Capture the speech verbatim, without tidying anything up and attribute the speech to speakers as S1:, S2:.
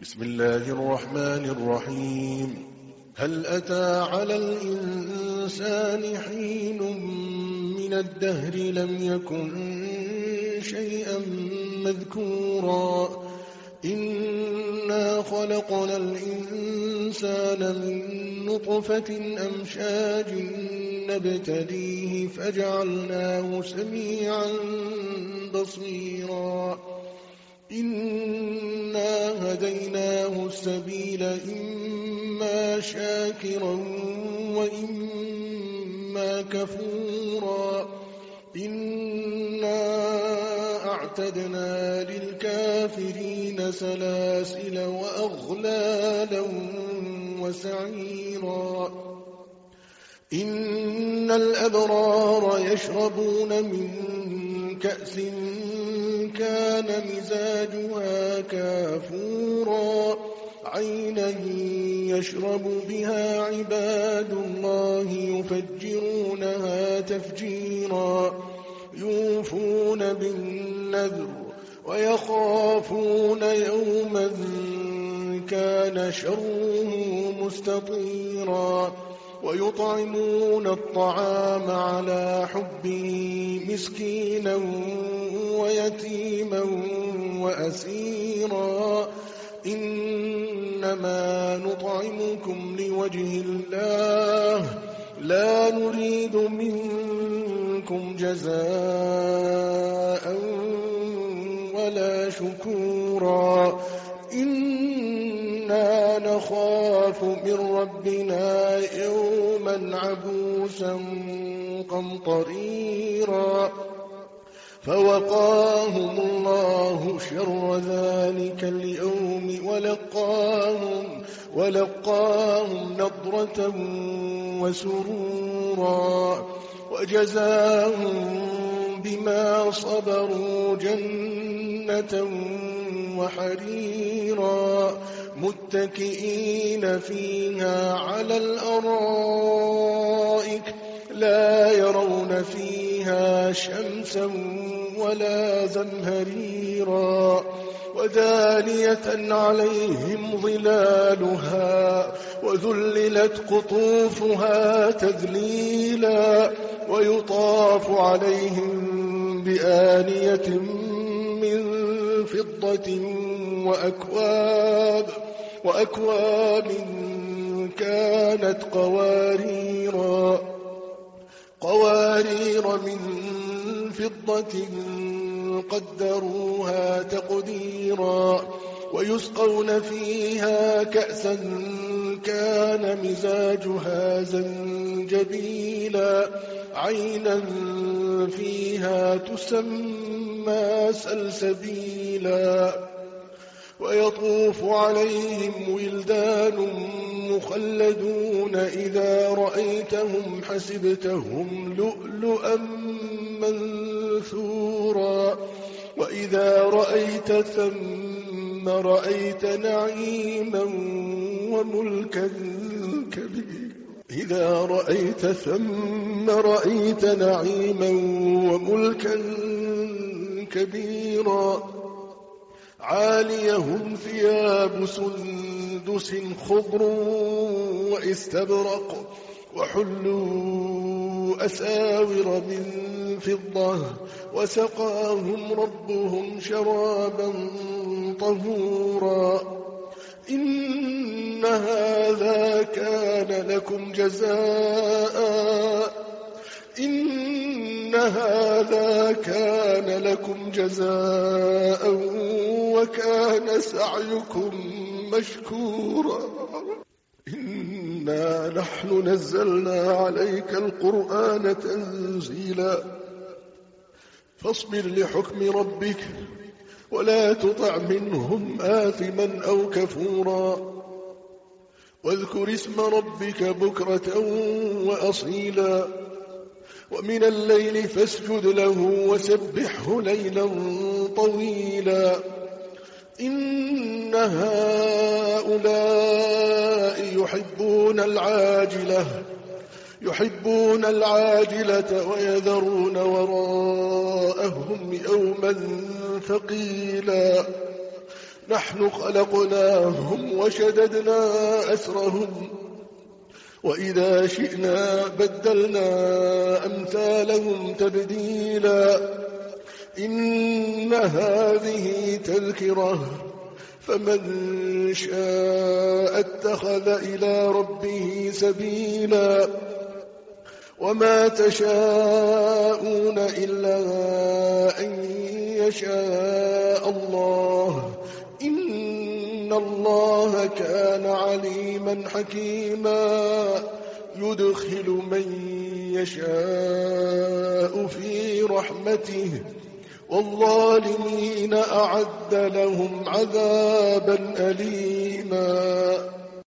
S1: بسم الله الرحمن الرحيم. هل أتى على الإنسان حين من الدهر لم يكن شيئا مذكورا إنا خلقنا الإنسان من نطفة أمشاج نبتليه فجعلناه سميعا بصيرا إنا هديناه السبيل إما شاكرا وإما كفورا إنا أعتدنا للكافرين سلاسل وأغلالا وسعيرا إن الأبرار يشربون من كأس كان مزاجها كافورا عينا يشرب بها عباد الله يفجرونها تفجيرا يوفون بالنذر ويخافون يوما كان شره مستطيرا ويطعمون الطعام على حبه مسكينا ويتيما وأسيرا إنما نطعمكم لوجه الله لا نريد منكم جزاء ولا شكورا إنا نخاف من ربنا يوما عبوسا قمطريرا فوقاهم الله شر ذلك اليوم ولقاهم, ولقاهم نضرة وسرورا وجزاهم بما صبروا جنة وحريرا متكئين فيها على الأرائك لا يرون فيها شمسا ولا زمهريرا ودانية عليهم ظلالها وذللت قطوفها تذليلا ويطاف عليهم بآنية من فضة وأكواب وأكواب كانت قواريرا قوارير من فضة قدروها تقديرا ويسقون فيها كأسا كان مزاجها زنجبيلا عينا فيها تسمى سلسبيلا ويطوف عليهم ولدان مخلدون إذا رأيتهم حسبتهم لؤلؤا منثورا وإذا رأيت ثم رأيت نعيما وملكا كبيرا إذا رأيت ثم رأيت نعيما وملكا كبيرا عاليهم ثياب سندس خضر واستبرق وحلوا أساور من فضة وسقاهم ربهم شرابا طهورا إن هذا كان لكم جزاء إن هذا كان لكم جزاء وكان سعيكم مشكورا إنا نحن نزلنا عليك القرآن تنزيلا فاصبر لحكم ربك ولا تطع منهم آثما أو كفورا واذكر اسم ربك بكرة وأصيلا ومن الليل فاسجد له وسبحه ليلا طويلا إن هؤلاء يحبون العاجلة يحبون العاجلة ويذرون وراءهم يوما ثقيلا نحن خلقناهم وشددنا أسرهم وإذا شئنا بدلنا أمثالهم تبديلا إن هذه تذكرة فمن شاء اتخذ إلى ربه سبيلا وما تشاءون إلا أن يشاء الله إن الله كان عليما حكيما يدخل من يشاء في رحمته والظالمين أعد لهم عذابا أليما